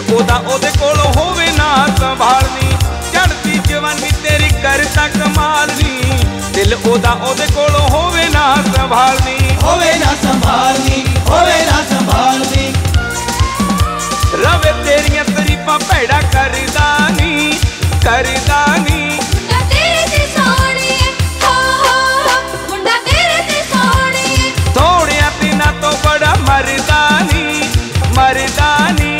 ओदा ओदे कोल होवे ना संभालनी, चढ़ती जवानी तेरी करता कमाल नी। दिल ओदा ओदे कोल होवे ना संभालनी, होवे ना संभालनी, होवे ना संभालनी। रवे तेरियां तरीफां भैड़ा करदा नी, करदा नी। थोड़िया दिनां तो बड़ा मरदानी, मरदानी।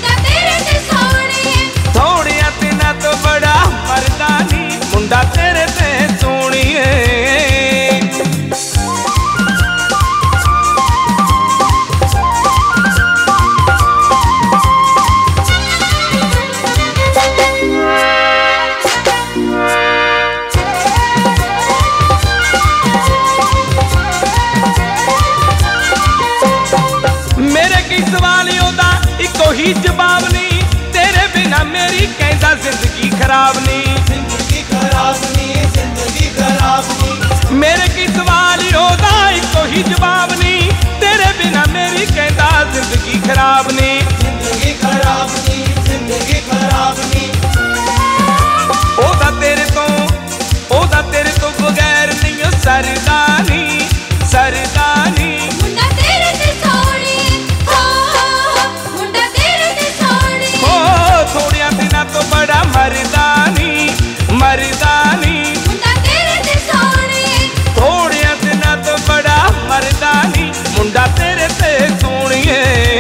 थोड़िया दिनां तो बड़ा मरदानी, मुंडा तेरे ते सोहणीए। ही जवाब नी, तेरे बिना मेरी कहता जिंदगी खराब नी, जिंदगी खराब नी, जिंदगी खराब नी। मेरे की सवाल होता इको ही जवाब नी, तेरे बिना मेरी कहता जिंदगी खराब नी, जिंदगी खराब नी, जिंदगी खराब नी। ओदा तेरे तो बगैर नहीं सरदानी, सरदानी। थोड़िया दिनां तो बड़ा मरदानी, मरदानी। थोड़िया दिनां तो बड़ा मरदानी, मुंडा तेरे ते सोहणीए।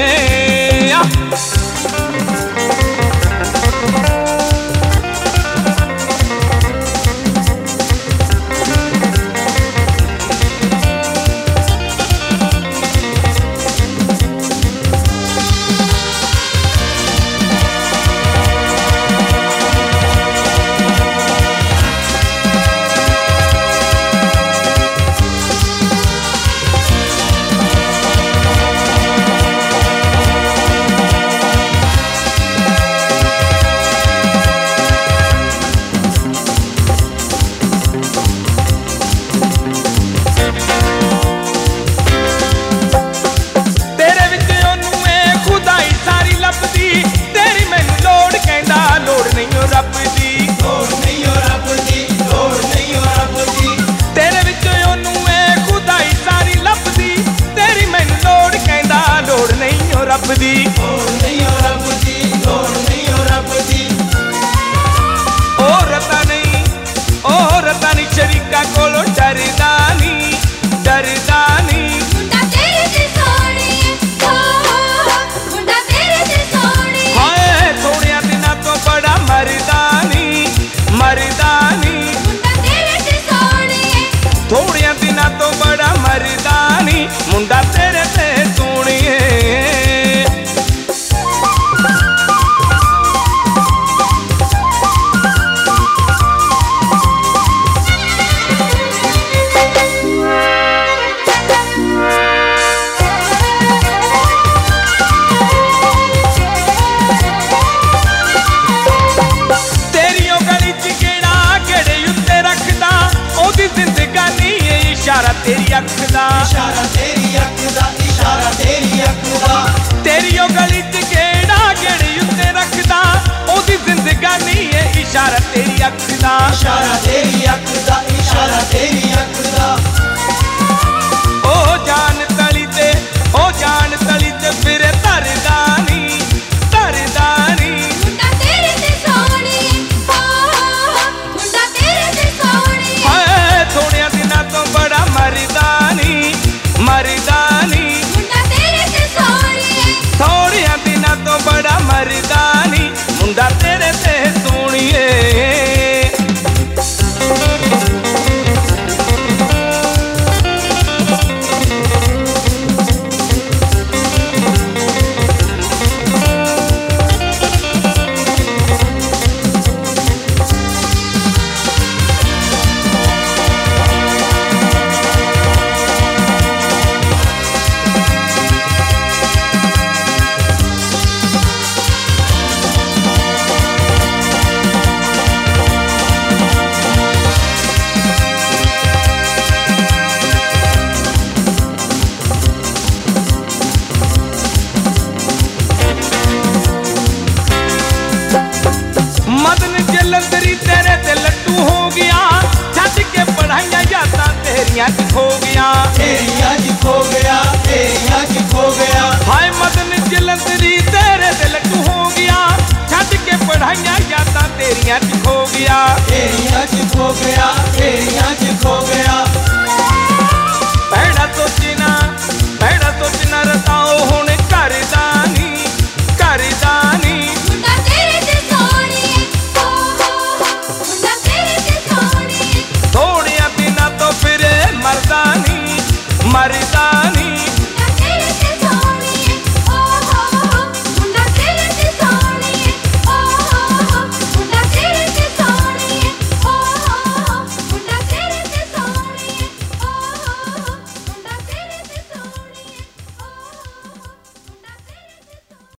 रब दी लोड़ नहीं हो रब दी, लोड़ नहीं हो रब दी। ओ रता नहीं शरीका कोलो डरदा नी, डरदा नी। हाय थोड़िया दिनां तो बड़ा मरदानी, मरदानी। थोड़िया दिनां तो बड़ा मरदानी, मुंडा तेरे ते सोहणीए। ਏਰੀਆ 'ਚ ਖੋ ਗਿਆ ਏਰੀਆ 'ਚ ਖੋ ਗਿਆ